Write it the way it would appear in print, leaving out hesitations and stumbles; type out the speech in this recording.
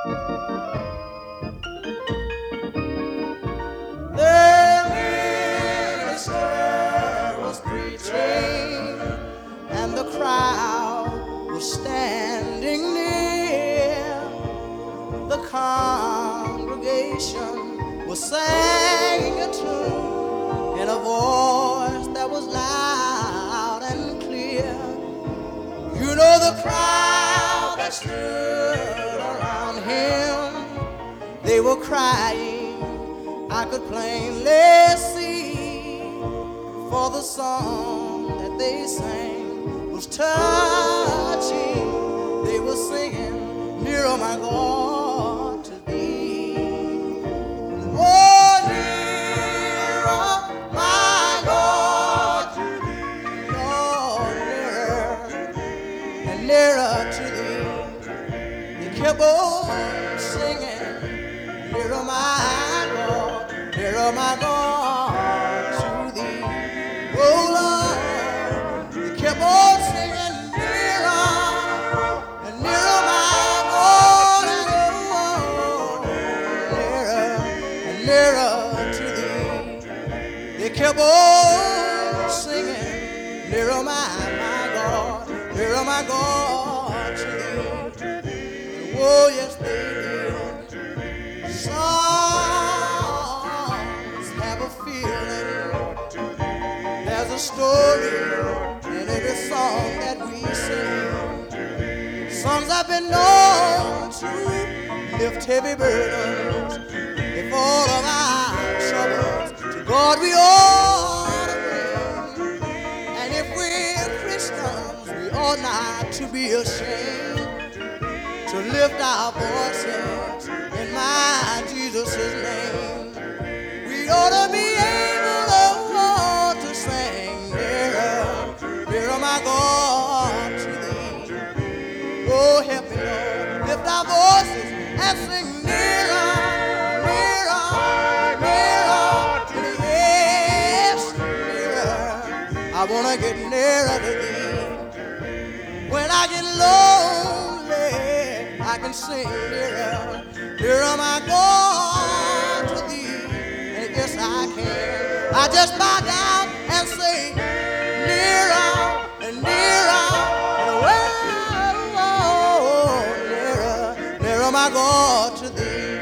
The minister was preaching, and the crowd was standing near. The congregation was singing a tune in a voice that was loud and clear. You know, the crowd that stood around him, they were crying, I could plainly see, for the song that they sang was touching. They were singing, nearer my God to thee. Oh, nearer my God to thee. Oh, nearer and nearer to thee. They kept on singing, nearer my God, nearer my God to thee. Oh Lord, they kept on singing, nearer and nearer my God, and nearer and nearer to thee. They kept on singing, nearer my God, nearer my God to thee. Oh yes, they did. Songs have a feeling. There's a story in every song that we sing. Songs have been known to lift heavy burdens. If all of our troubles to God we ought to bring. And if we're Christians, we ought not to be ashamed to lift our voices in my Jesus' name. We ought to be able, oh, to sing, nearer, nearer my God to thee. Oh, help me, Lord, lift our voices and sing, nearer, nearer, nearer to thee. Yes, nearer. I want to get nearer to thee. When I get lonely, I can sing, nearer, nearer my God to thee. And yes, I can. I just bow down and say, nearer and nearer, and oh, nearer, nearer my God to thee.